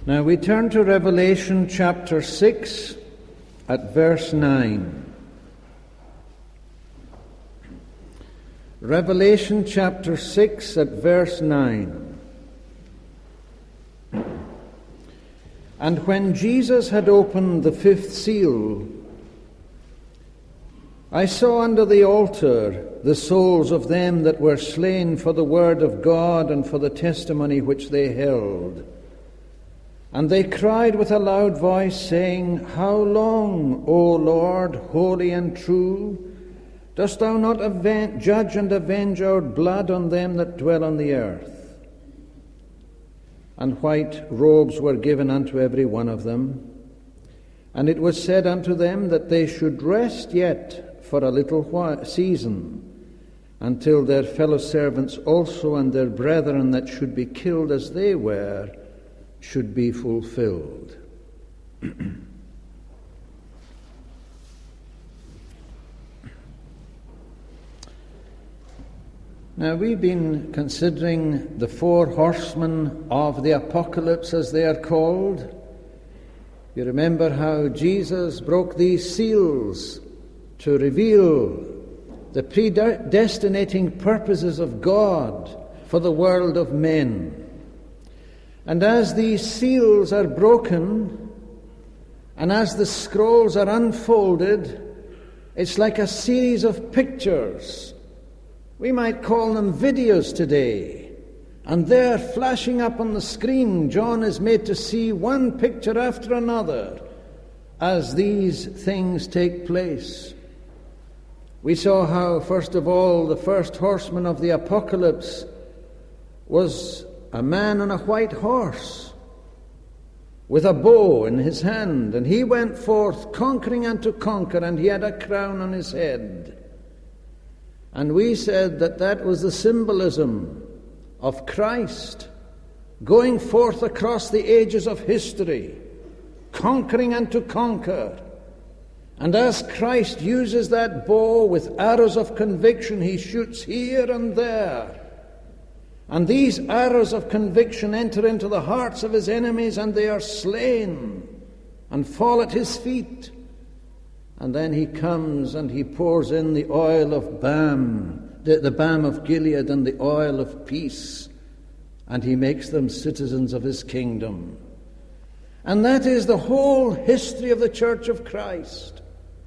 Now we turn to Revelation chapter 6 at verse 9. Revelation chapter 6 at verse 9. And when Jesus had opened the fifth seal, I saw under the altar the souls of them that were slain for the word of God and for the testimony which they held. And they cried with a loud voice, saying, How long, O Lord, holy and true, dost thou not judge and avenge our blood on them that dwell on the earth? And white robes were given unto every one of them. And it was said unto them that they should rest yet for a little season, until their fellow servants also and their brethren that should be killed as they were should be fulfilled. Now, we've been considering the four horsemen of the apocalypse, as they are called. You remember how Jesus broke these seals to reveal the predestinating purposes of God for the world of men. And as these seals are broken, and as the scrolls are unfolded, it's like a series of pictures. We might call them videos today. And there, flashing up on the screen, John is made to see one picture after another as these things take place. We saw how, first of all, the first horseman of the apocalypse was a man on a white horse with a bow in his hand, and he went forth conquering and to conquer, and he had a crown on his head. And we said that that was the symbolism of Christ going forth across the ages of history, conquering and to conquer. And as Christ uses that bow with arrows of conviction, he shoots here and there. And these arrows of conviction enter into the hearts of his enemies, and they are slain and fall at his feet. And then he comes and he pours in the oil of balm, the balm of Gilead and the oil of peace, and he makes them citizens of his kingdom. And that is the whole history of the Church of Christ.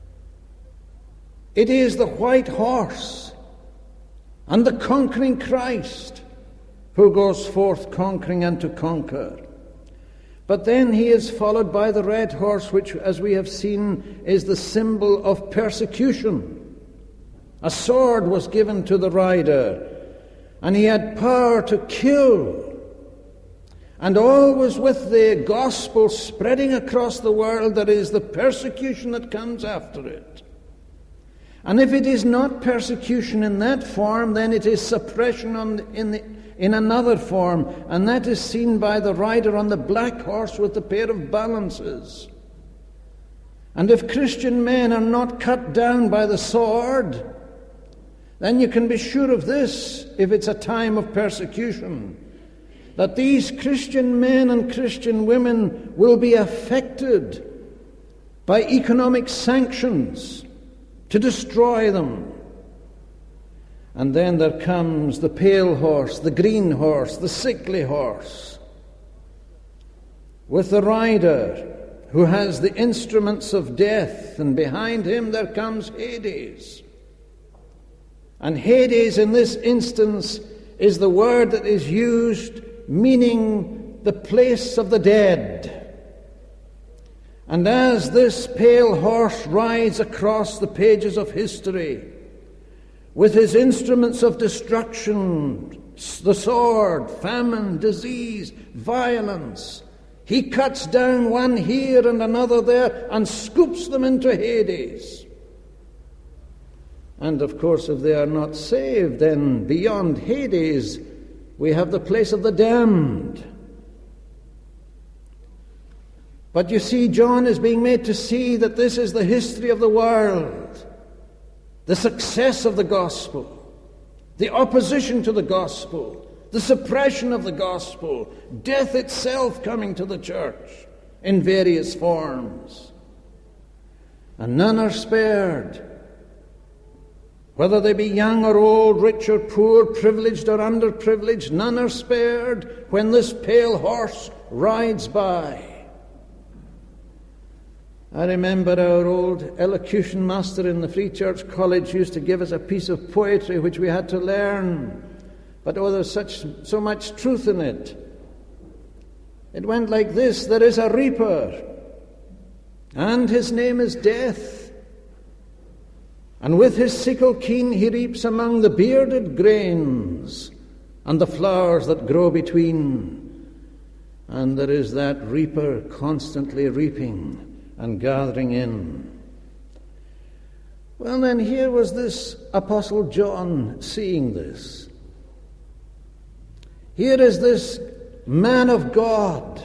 It is the white horse and the conquering Christ who goes forth conquering and to conquer. But then he is followed by the red horse, which, as we have seen, is the symbol of persecution. A sword was given to the rider, and he had power to kill. And always with the gospel spreading across the world, there is the persecution that comes after it. And if it is not persecution in that form, then it is suppression in another form, and that is seen by the rider on the black horse with the pair of balances. And if Christian men are not cut down by the sword, then you can be sure of this, if it's a time of persecution, that these Christian men and Christian women will be affected by economic sanctions to destroy them. And then there comes the pale horse, the green horse, the sickly horse, with the rider who has the instruments of death, and behind him there comes Hades. And Hades in this instance is the word that is used meaning the place of the dead. And as this pale horse rides across the pages of history, with his instruments of destruction, the sword, famine, disease, violence, he cuts down one here and another there and scoops them into Hades. And of course, if they are not saved, then beyond Hades, we have the place of the damned. But you see, John is being made to see that this is the history of the world, the success of the gospel, the opposition to the gospel, the suppression of the gospel, death itself coming to the church in various forms. And none are spared, whether they be young or old, rich or poor, privileged or underprivileged, none are spared when this pale horse rides by. I remember our old elocution master in the Free Church College used to give us a piece of poetry which we had to learn. But there's so much truth in it. It went like this: there is a reaper, and his name is Death. And with his sickle keen he reaps among the bearded grains and the flowers that grow between. And there is that reaper constantly reaping and gathering in. Well, then, here was this Apostle John seeing this. Here is this man of God,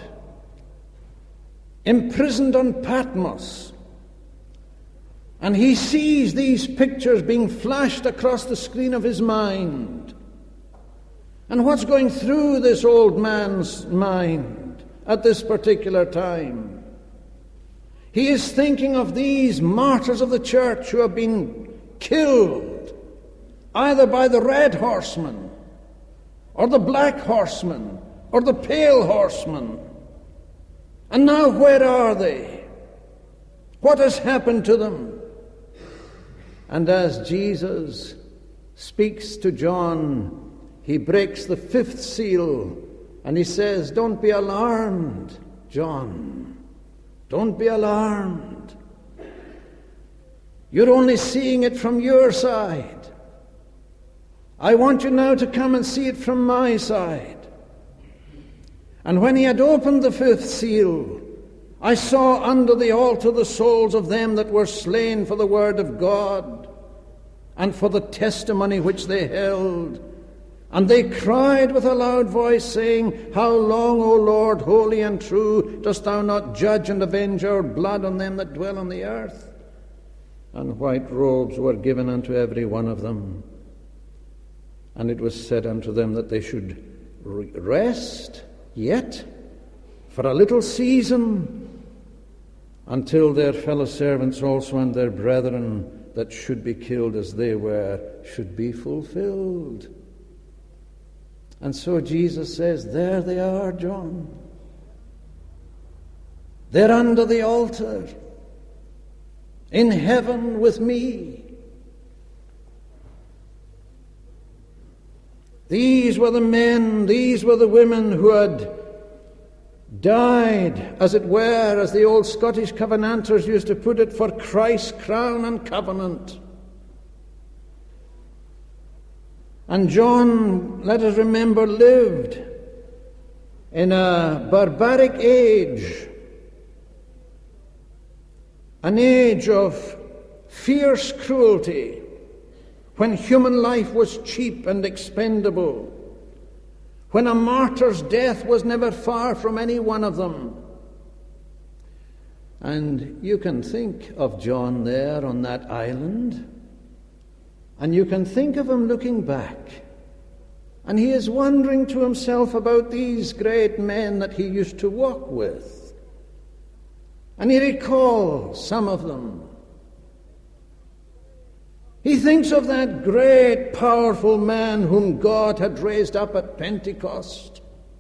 imprisoned on Patmos, and he sees these pictures being flashed across the screen of his mind. And what's going through this old man's mind at this particular time? He is thinking of these martyrs of the church who have been killed either by the red horseman or the black horseman or the pale horseman. And now where are they? What has happened to them? And as Jesus speaks to John, he breaks the fifth seal and he says, "Don't be alarmed, John. Don't be alarmed. You're only seeing it from your side. I want you now to come and see it from my side." And when he had opened the fifth seal, I saw under the altar the souls of them that were slain for the word of God and for the testimony which they held. And they cried with a loud voice, saying, "How long, O Lord, holy and true, dost thou not judge and avenge our blood on them that dwell on the earth?" And white robes were given unto every one of them. And it was said unto them that they should rest yet for a little season, until their fellow servants also and their brethren that should be killed as they were should be fulfilled. And so Jesus says, there they are, John. They're under the altar, in heaven with me. These were the men, these were the women who had died, as it were, as the old Scottish Covenanters used to put it, for Christ's crown and covenant. And John, let us remember, lived in a barbaric age, an age of fierce cruelty, when human life was cheap and expendable, when a martyr's death was never far from any one of them. And you can think of John there on that island, and you can think of him looking back, and he is wondering to himself about these great men that he used to walk with. And he recalls some of them. He thinks of that great, powerful man whom God had raised up at Pentecost,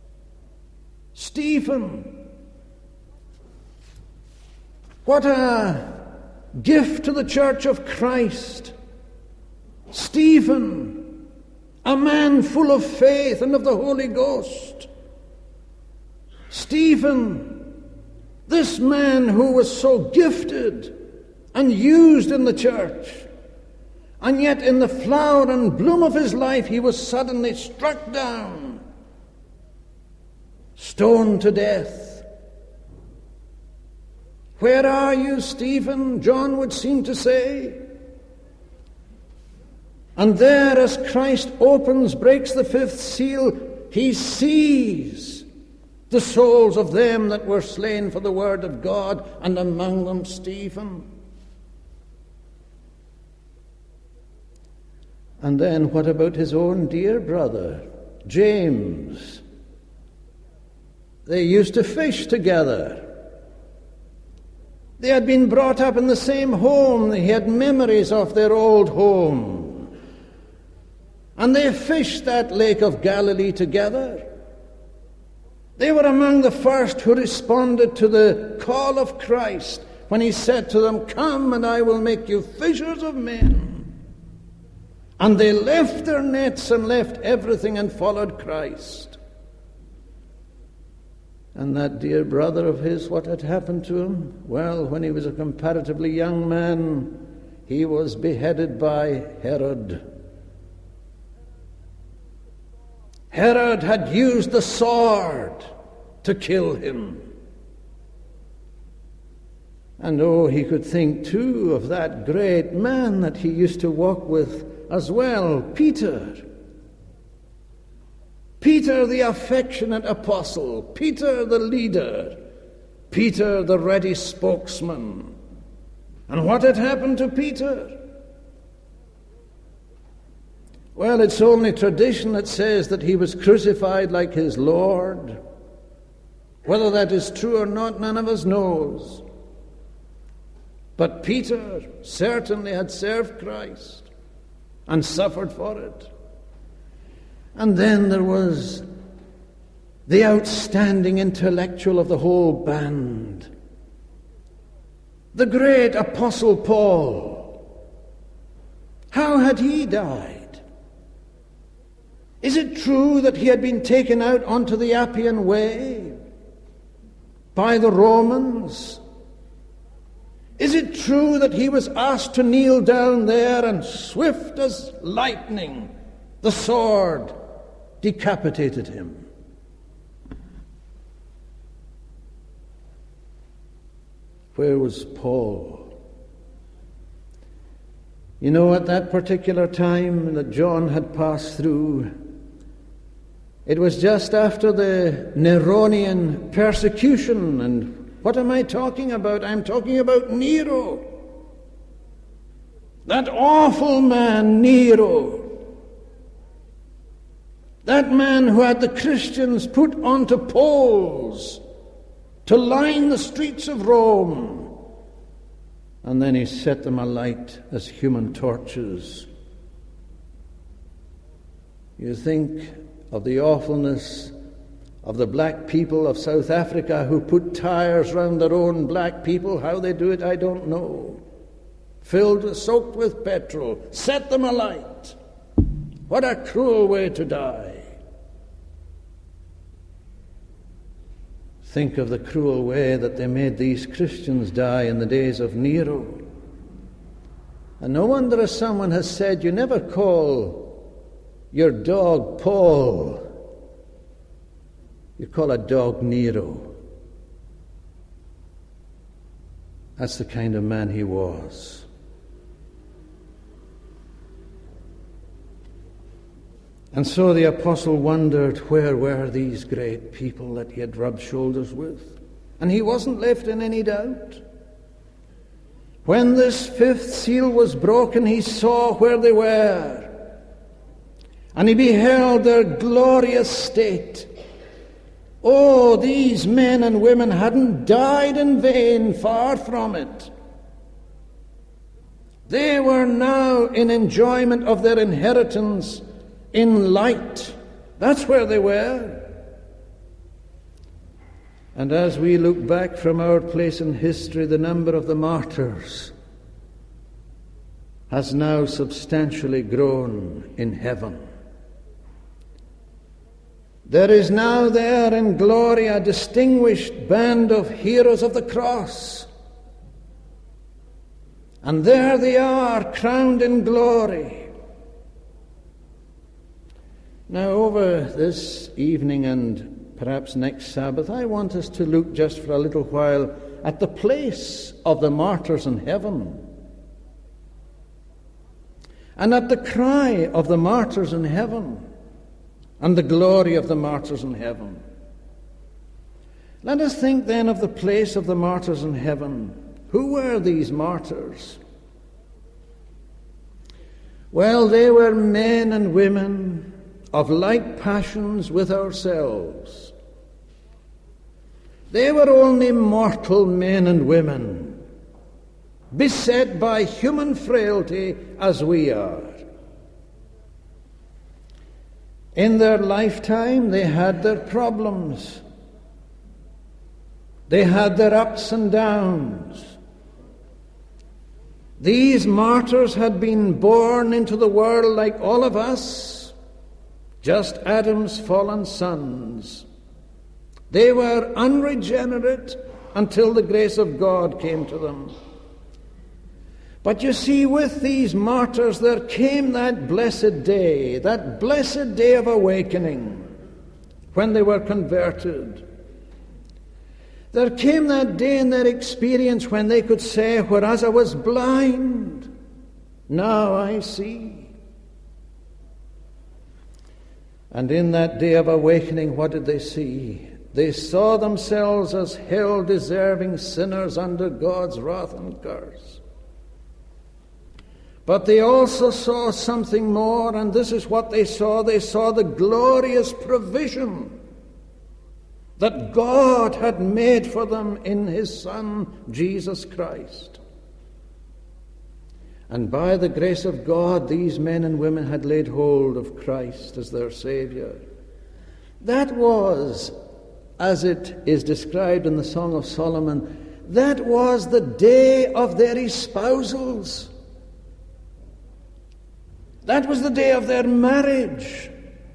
Stephen. What a gift to the Church of Christ. Stephen, a man full of faith and of the Holy Ghost. Stephen, this man who was so gifted and used in the church, and yet in the flower and bloom of his life he was suddenly struck down, stoned to death. Where are you, Stephen? John would seem to say. And there, as Christ breaks the fifth seal, he sees the souls of them that were slain for the word of God, and among them Stephen. And then what about his own dear brother, James. They used to fish together. They had been brought up in the same home. They had memories of their old home. And they fished that Lake of Galilee together. They were among the first who responded to the call of Christ when he said to them, "Come and I will make you fishers of men." And they left their nets and left everything and followed Christ. And that dear brother of his, what had happened to him? Well, when he was a comparatively young man, he was beheaded by Herod. Herod had used the sword to kill him. And oh, he could think too of that great man that he used to walk with as well, Peter. Peter, the affectionate apostle, Peter, the leader, Peter, the ready spokesman. And what had happened to Peter? Well, it's only tradition that says that he was crucified like his Lord. Whether that is true or not, none of us knows. But Peter certainly had served Christ and suffered for it. And then there was the outstanding intellectual of the whole band, the great Apostle Paul. How had he died? Is it true that he had been taken out onto the Appian Way by the Romans? Is it true that he was asked to kneel down there and swift as lightning, the sword decapitated him? Where was Paul? You know, at that particular time that John had passed through, it was just after the Neronian persecution. And what am I talking about? I'm talking about Nero. That awful man, Nero. That man who had the Christians put onto poles to line the streets of Rome. And then he set them alight as human torches. You think of the awfulness of the black people of South Africa who put tires round their own black people. How they do it, I don't know. Soaked with petrol, set them alight. What a cruel way to die. Think of the cruel way that they made these Christians die in the days of Nero. And no wonder if someone has said, you never call your dog Paul. You call a dog Nero. That's the kind of man he was. And so the apostle wondered, where were these great people that he had rubbed shoulders with? And he wasn't left in any doubt. When this fifth seal was broken, he saw where they were. And he beheld their glorious state. Oh, these men and women hadn't died in vain, far from it. They were now in enjoyment of their inheritance in light. That's where they were. And as we look back from our place in history, the number of the martyrs has now substantially grown in heaven. There is now there in glory a distinguished band of heroes of the cross. And there they are, crowned in glory. Now, over this evening and perhaps next Sabbath, I want us to look just for a little while at the place of the martyrs in heaven and at the cry of the martyrs in heaven and the glory of the martyrs in heaven. Let us think then of the place of the martyrs in heaven. Who were these martyrs? Well, they were men and women of like passions with ourselves. They were only mortal men and women, beset by human frailty as we are. In their lifetime, they had their problems. They had their ups and downs. These martyrs had been born into the world like all of us, just Adam's fallen sons. They were unregenerate until the grace of God came to them. But you see, with these martyrs there came that blessed day of awakening, when they were converted. There came that day in their experience when they could say, whereas I was blind, now I see. And in that day of awakening, what did they see? They saw themselves as hell-deserving sinners under God's wrath and curse. But they also saw something more, and this is what they saw. They saw the glorious provision that God had made for them in His Son, Jesus Christ. And by the grace of God, these men and women had laid hold of Christ as their Saviour. That was, as it is described in the Song of Solomon, that was the day of their espousals. That was the day of their marriage.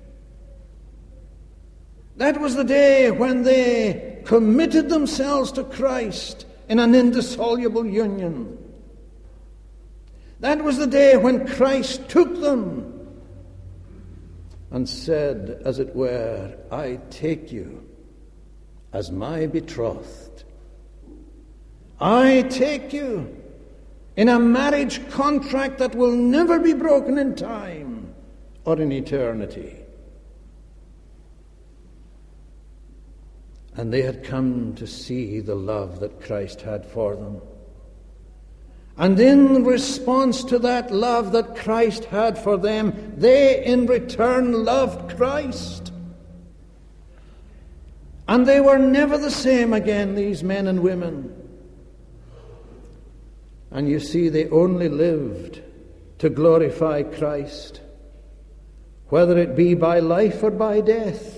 That was the day when they committed themselves to Christ in an indissoluble union. That was the day when Christ took them and said, as it were, I take you as my betrothed. I take you in a marriage contract that will never be broken in time or in eternity. And they had come to see the love that Christ had for them. And in response to that love that Christ had for them, they in return loved Christ. And they were never the same again, these men and women. And you see, they only lived to glorify Christ, whether it be by life or by death.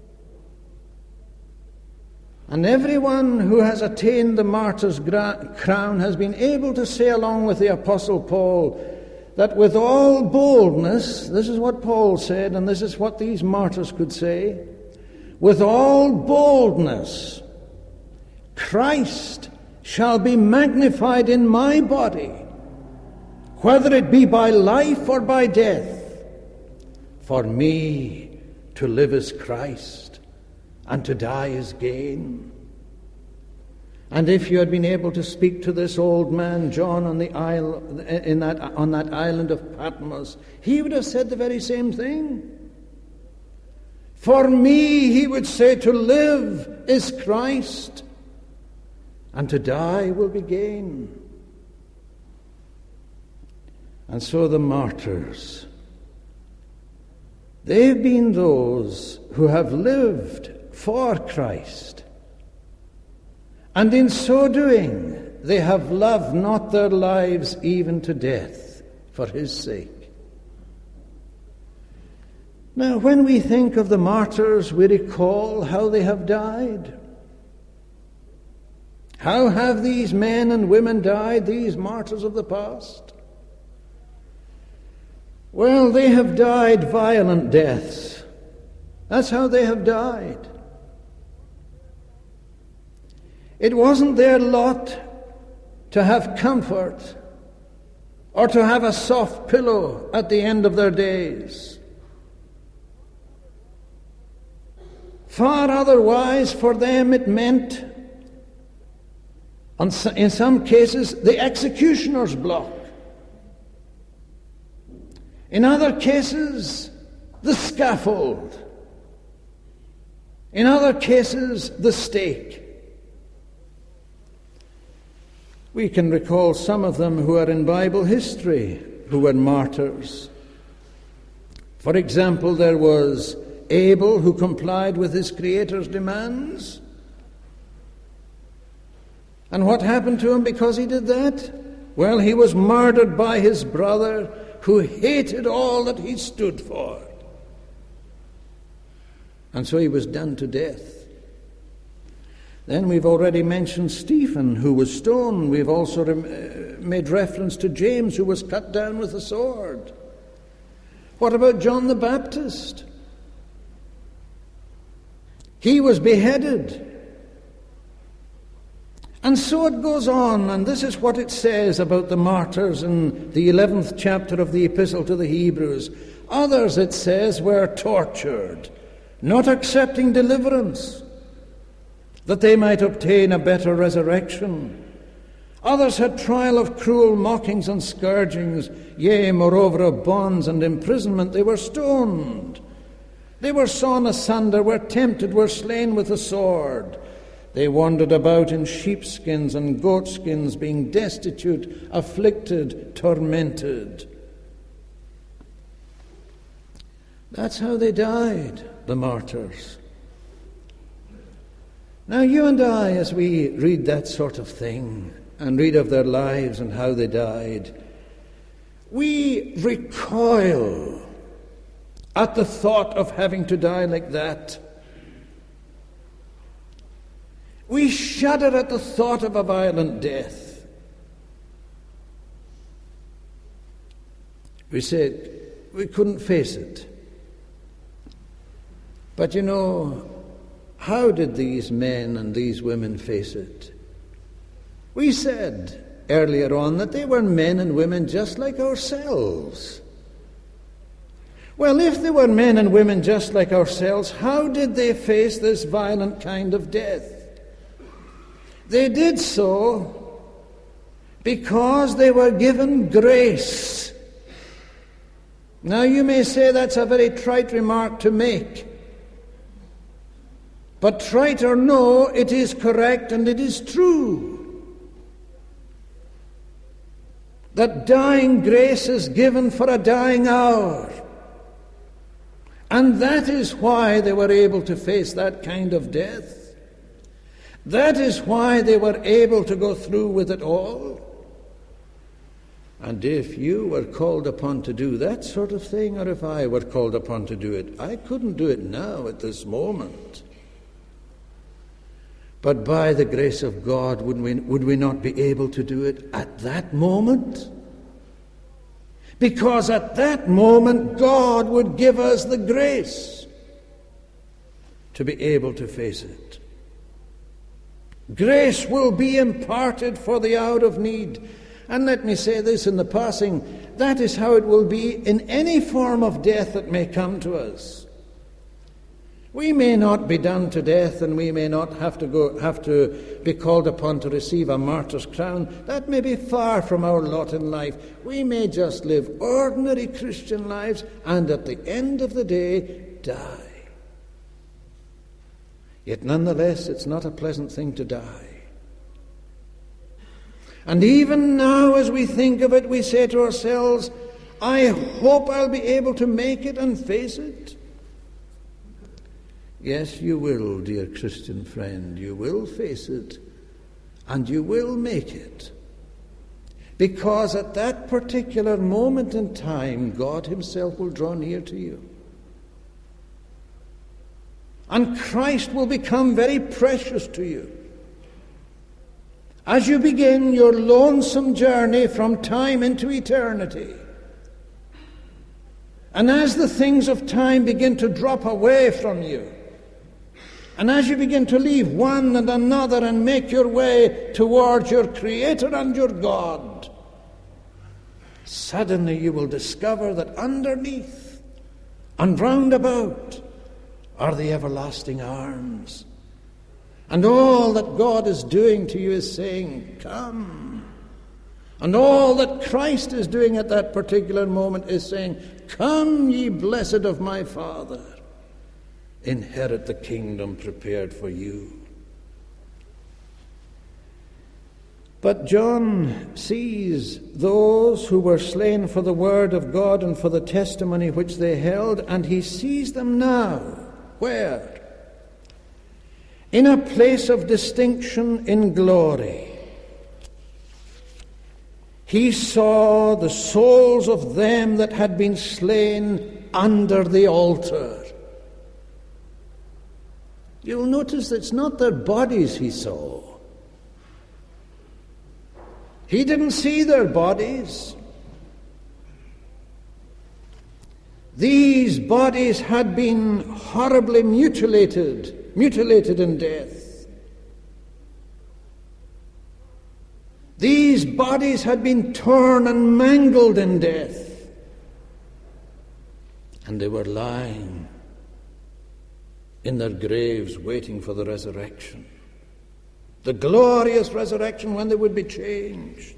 And everyone who has attained the martyr's crown has been able to say, along with the Apostle Paul, that with all boldness, this is what Paul said, and this is what these martyrs could say, with all boldness, Christ shall be magnified in my body, whether it be by life or by death. For me to live is Christ, and to die is gain. And if you had been able to speak to this old man, John, on the on that island of Patmos, he would have said the very same thing. For me, he would say, to live is Christ, and to die will be gain. And so the martyrs, they've been those who have lived for Christ. And in so doing, they have loved not their lives even to death for His sake. Now, when we think of the martyrs, we recall how they have died. How have these men and women died, these martyrs of the past? Well, they have died violent deaths. That's how they have died. It wasn't their lot to have comfort or to have a soft pillow at the end of their days. Far otherwise, for them it meant, in some cases, the executioner's block. In other cases, the scaffold. In other cases, the stake. We can recall some of them who are in Bible history, who were martyrs. For example, there was Abel, who complied with his Creator's demands. And what happened to him because he did that? Well, he was murdered by his brother, who hated all that he stood for. And so he was done to death. Then we've already mentioned Stephen, who was stoned. We've also made reference to James, who was cut down with a sword. What about John the Baptist? He was beheaded. And so it goes on, and this is what it says about the martyrs in the 11th chapter of the Epistle to the Hebrews. Others, it says, were tortured, not accepting deliverance, that they might obtain a better resurrection. Others had trial of cruel mockings and scourgings, yea, moreover of bonds and imprisonment. They were stoned. They were sawn asunder, were tempted, were slain with a sword. They wandered about in sheepskins and goatskins, being destitute, afflicted, tormented. That's how they died, the martyrs. Now you and I, as we read that sort of thing and read of their lives and how they died, we recoil at the thought of having to die like that. We shudder at the thought of a violent death. We said we couldn't face it. But you know, how did these men and these women face it? We said earlier on that they were men and women just like ourselves. Well, if they were men and women just like ourselves, how did they face this violent kind of death? They did so because they were given grace. Now you may say that's a very trite remark to make. But trite or no, it is correct and it is true. That dying grace is given for a dying hour. And that is why they were able to face that kind of death. That is why they were able to go through with it all. And if you were called upon to do that sort of thing, or if I were called upon to do it, I couldn't do it now at this moment. But by the grace of God, would we not be able to do it at that moment? Because at that moment, God would give us the grace to be able to face it. Grace will be imparted for the hour of need. And let me say this in the passing, that is how it will be in any form of death that may come to us. We may not be done to death, and we may not have to be called upon to receive a martyr's crown. That may be far from our lot in life. We may just live ordinary Christian lives, and at the end of the day, die. Yet nonetheless, it's not a pleasant thing to die. And even now, as we think of it, we say to ourselves, I hope I'll be able to make it and face it. Yes, you will, dear Christian friend. You will face it, and you will make it. Because at that particular moment in time, God Himself will draw near to you. And Christ will become very precious to you. As you begin your lonesome journey from time into eternity, and as the things of time begin to drop away from you, and as you begin to leave one and another and make your way towards your Creator and your God, suddenly you will discover that underneath and round about are the everlasting arms. And all that God is doing to you is saying, come. And all that Christ is doing at that particular moment is saying, come, ye blessed of my Father. Inherit the kingdom prepared for you. But John sees those who were slain for the word of God and for the testimony which they held, and he sees them now. Where? In a place of distinction in glory. He saw the souls of them that had been slain under the altar. You'll notice it's not their bodies he saw. He didn't see their bodies. These bodies had been horribly mutilated in death. These bodies had been torn and mangled in death. And they were lying in their graves waiting for the resurrection. The glorious resurrection when they would be changed.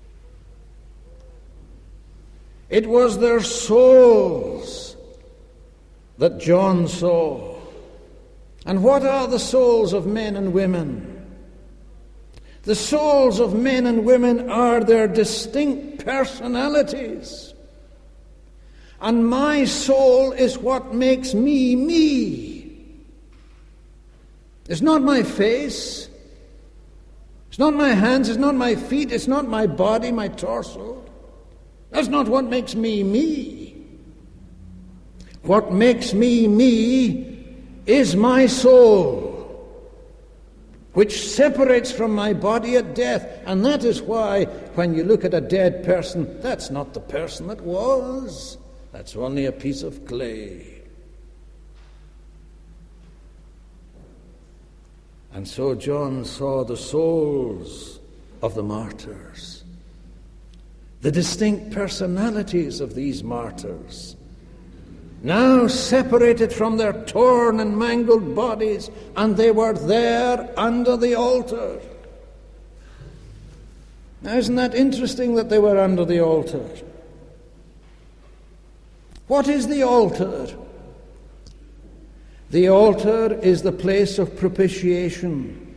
It was their souls that John saw. And what are the souls of men and women? The souls of men and women are their distinct personalities. And my soul is what makes me me. It's not my face. It's not my hands, it's not my feet, it's not my body, my torso. That's not what makes me me. What makes me me is my soul, which separates from my body at death. And that is why when you look at a dead person, that's not the person that was. That's only a piece of clay. And so John saw the souls of the martyrs, the distinct personalities of these martyrs, now separated from their torn and mangled bodies, and they were there under the altar. Now, isn't that interesting that they were under the altar? What is the altar? The altar is the place of propitiation.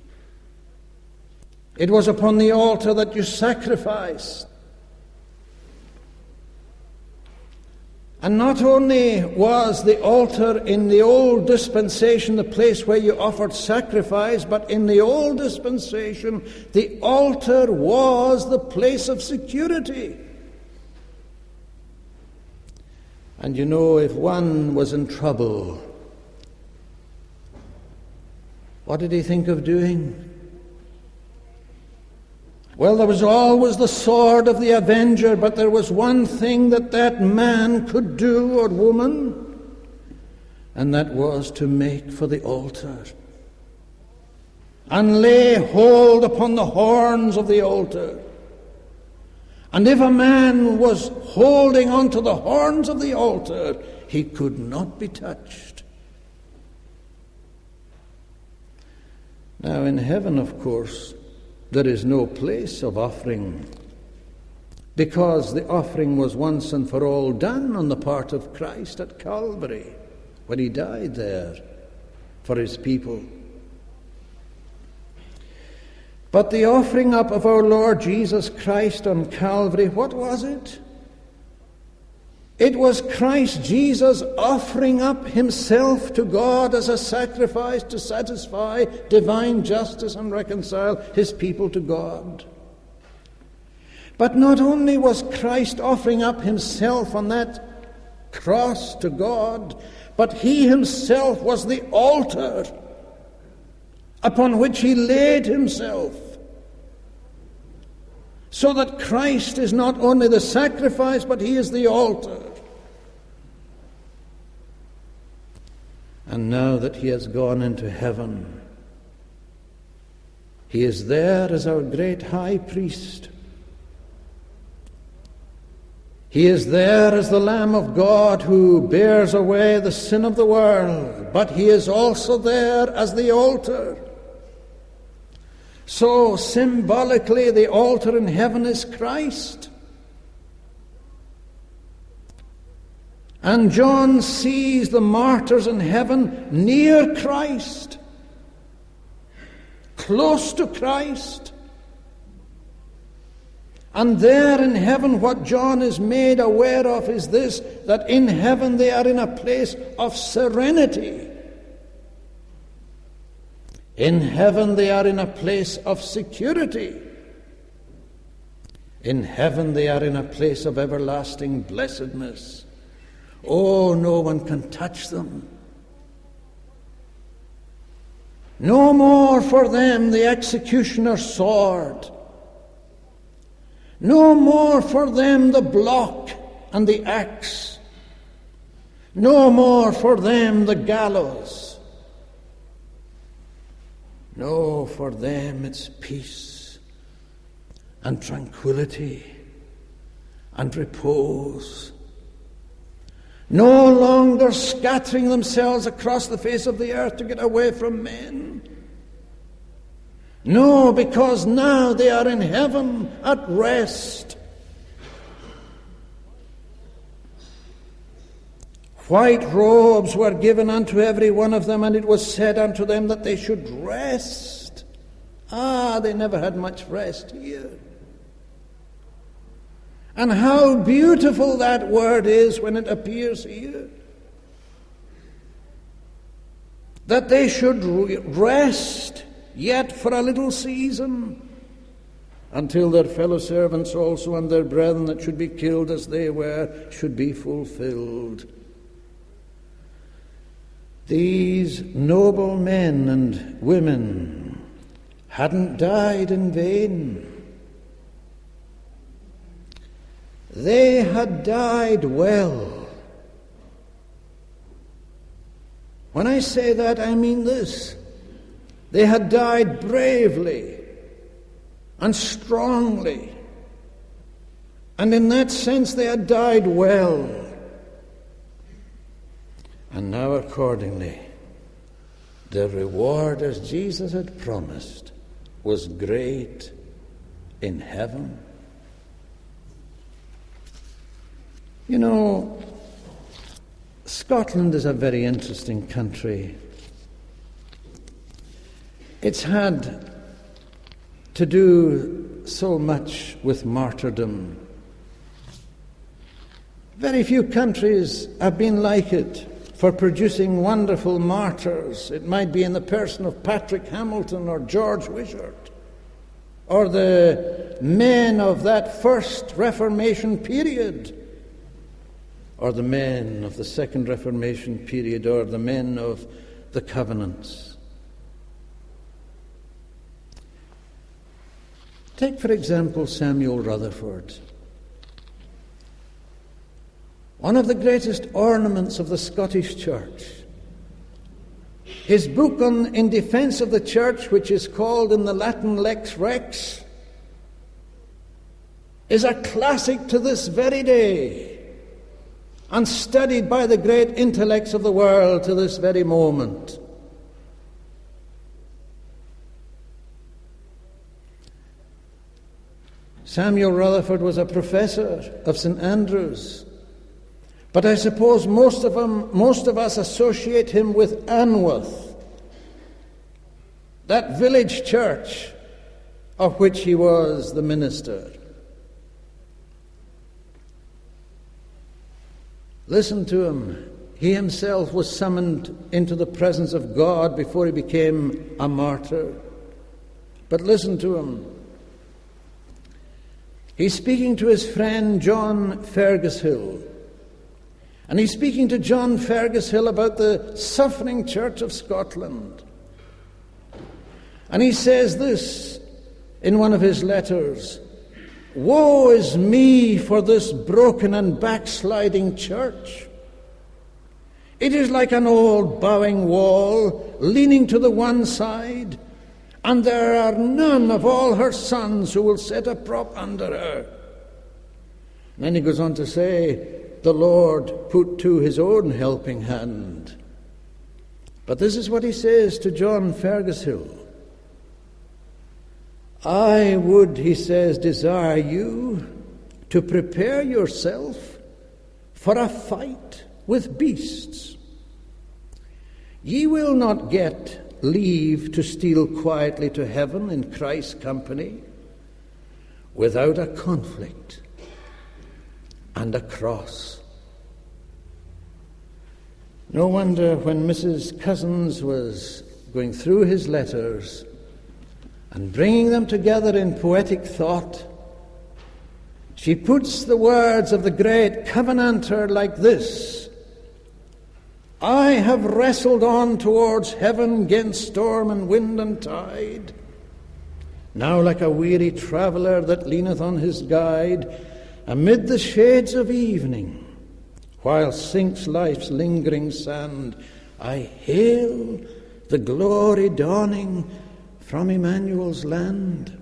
It was upon the altar that you sacrificed. And not only was the altar in the old dispensation the place where you offered sacrifice, but in the old dispensation, the altar was the place of security. And you know, if one was in trouble, what did he think of doing? Well, there was always the sword of the avenger, but there was one thing that man could do, or woman, and that was to make for the altar and lay hold upon the horns of the altar. And if a man was holding on to the horns of the altar, he could not be touched. Now, in heaven, of course, there is no place of offering, because the offering was once and for all done on the part of Christ at Calvary, when he died there for his people. But the offering up of our Lord Jesus Christ on Calvary, what was it? It was Christ Jesus offering up himself to God as a sacrifice to satisfy divine justice and reconcile his people to God. But not only was Christ offering up himself on that cross to God, but he himself was the altar upon which he laid himself. So that Christ is not only the sacrifice, but he is the altar. And now that he has gone into heaven, he is there as our great high priest. He is there as the Lamb of God who bears away the sin of the world, but he is also there as the altar. So symbolically, the altar in heaven is Christ. And John sees the martyrs in heaven near Christ, close to Christ. And there in heaven, what John is made aware of is this, that in heaven they are in a place of serenity. In heaven they are in a place of security. In heaven they are in a place of everlasting blessedness. Oh, no one can touch them. No more for them the executioner's sword. No more for them the block and the axe. No more for them the gallows. No, for them it's peace and tranquility and repose. No longer scattering themselves across the face of the earth to get away from men. No, because now they are in heaven at rest. White robes were given unto every one of them, and it was said unto them that they should rest. They never had much rest here. And how beautiful that word is when it appears here. That they should rest yet for a little season, until their fellow servants also and their brethren that should be killed as they were should be fulfilled. These noble men and women hadn't died in vain. They had died well. When I say that, I mean this. They had died bravely and strongly. And in that sense, they had died well. And now, accordingly, the reward, as Jesus had promised, was great in heaven. You know, Scotland is a very interesting country. It's had to do so much with martyrdom. Very few countries have been like it for producing wonderful martyrs. It might be in the person of Patrick Hamilton or George Wishart, or the men of that first Reformation period, or the men of the Second Reformation period, or the men of the Covenants. Take, for example, Samuel Rutherford. One of the greatest ornaments of the Scottish Church. His book in defense of the Church, which is called in the Latin Lex Rex, is a classic to this very day, and studied by the great intellects of the world to this very moment. Samuel Rutherford was a professor of St. Andrews, but I suppose most of us associate him with Anworth, that village church of which he was the minister. Listen to him. He himself was summoned into the presence of God before he became a martyr. But listen to him. He's speaking to his friend John Fergushill. And he's speaking to John Fergushill about the suffering Church of Scotland. And he says this in one of his letters: "Woe is me for this broken and backsliding church. It is like an old bowing wall, leaning to the one side, and there are none of all her sons who will set a prop under her." And then he goes on to say, the Lord put to his own helping hand. But this is what he says to John Fergushill: "I would," he says, "desire you to prepare yourself for a fight with beasts. Ye will not get leave to steal quietly to heaven in Christ's company. without a conflict and a cross. No wonder when Mrs. Cousins was going through his letters and bringing them together in poetic thought, she puts the words of the great Covenanter like this: I have wrestled on towards heaven 'gainst storm and wind and tide. Now like a weary traveller that leaneth on his guide, amid the shades of evening, while sinks life's lingering sand, I hail the glory dawning from Emmanuel's land.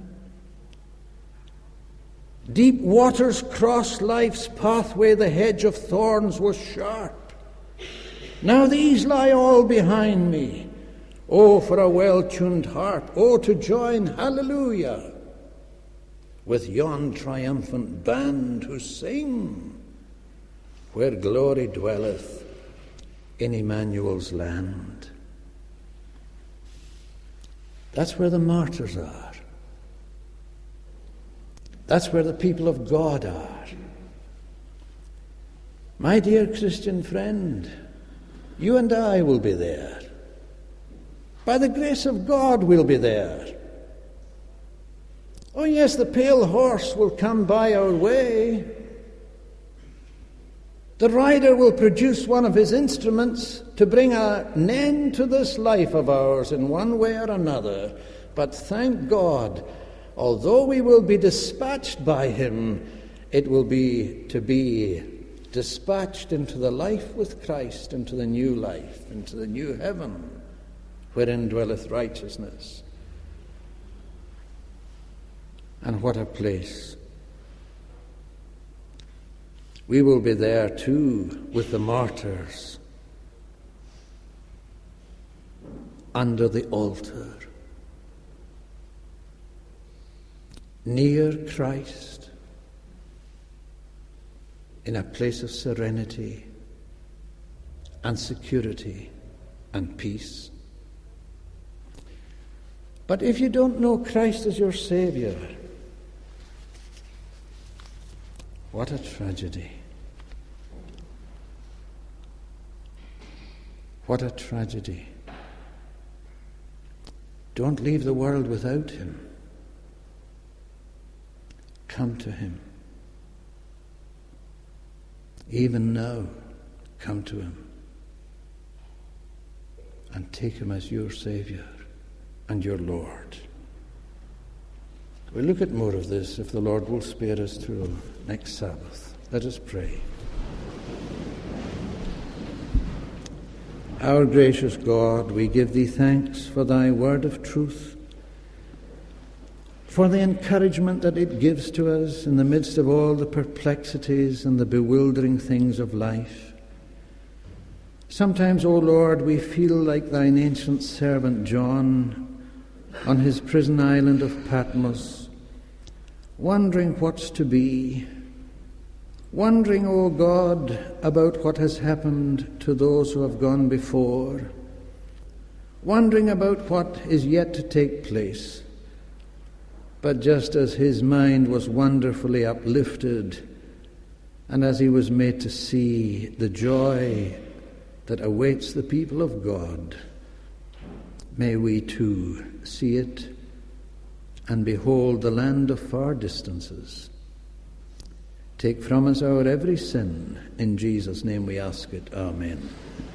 Deep waters crossed life's pathway, the hedge of thorns was sharp. Now these lie all behind me. Oh, for a well-tuned harp, oh, to join hallelujah with yon triumphant band who sing, where glory dwelleth in Emmanuel's land. That's where the martyrs are. That's where the people of God are. My dear Christian friend, you and I will be there. By the grace of God, we'll be there. Oh yes, the pale horse will come by our way. The rider will produce one of his instruments to bring an end to this life of ours in one way or another. But thank God, although we will be dispatched by him, it will be to be dispatched into the life with Christ, into the new life, into the new heaven, wherein dwelleth righteousness. And what a place. We will be there too with the martyrs under the altar, near Christ, in a place of serenity and security and peace. But if you don't know Christ as your Savior, what a tragedy. What a tragedy. Don't leave the world without him. Come to him. Even now, come to him. And take him as your Savior and your Lord. We'll look at more of this, if the Lord will spare us, through next Sabbath. Let us pray. Our gracious God, we give thee thanks for thy word of truth, for the encouragement that it gives to us in the midst of all the perplexities and the bewildering things of life. Sometimes, O Lord, we feel like thine ancient servant John on his prison island of Patmos, wondering what's to be, wondering, O God, about what has happened to those who have gone before, wondering about what is yet to take place. But just as his mind was wonderfully uplifted, and as he was made to see the joy that awaits the people of God, may we too see it and behold the land of far distances. Take from us our every sin. In Jesus' name we ask it. Amen.